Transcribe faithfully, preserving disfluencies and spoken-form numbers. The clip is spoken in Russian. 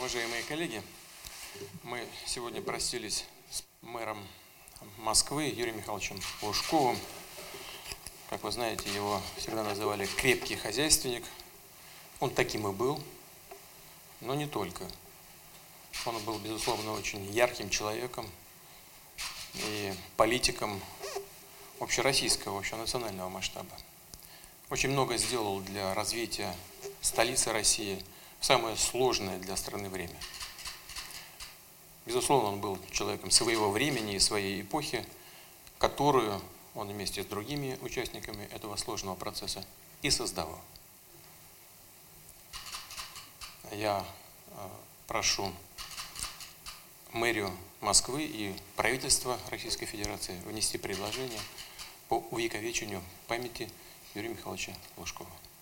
Уважаемые коллеги, мы сегодня простились с мэром Москвы Юрием Михайловичем Лужковым. Как вы знаете, его всегда называли крепкий хозяйственник. Он таким и был, но не только. Он был, безусловно, очень ярким человеком и политиком общероссийского, общенационального масштаба. Очень много сделал для развития столицы России в самое сложное для страны время. Безусловно, он был человеком своего времени и своей эпохи, которую он вместе с другими участниками этого сложного процесса и создавал. Я прошу мэрию Москвы и правительство Российской Федерации внести предложение по увековечению памяти Юрия Михайловича Лужкова.